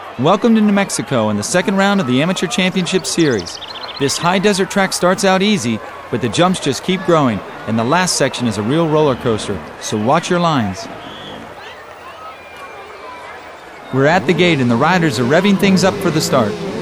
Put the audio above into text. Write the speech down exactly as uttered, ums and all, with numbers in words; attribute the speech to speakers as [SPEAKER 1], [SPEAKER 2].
[SPEAKER 1] Welcome to New Mexico in the second round of the Amateur Championship Series. This high desert track starts out easy, but the jumps just keep growing, and the last section is a real roller coaster, so watch your lines. We're at the gate and the riders are revving things up for the start.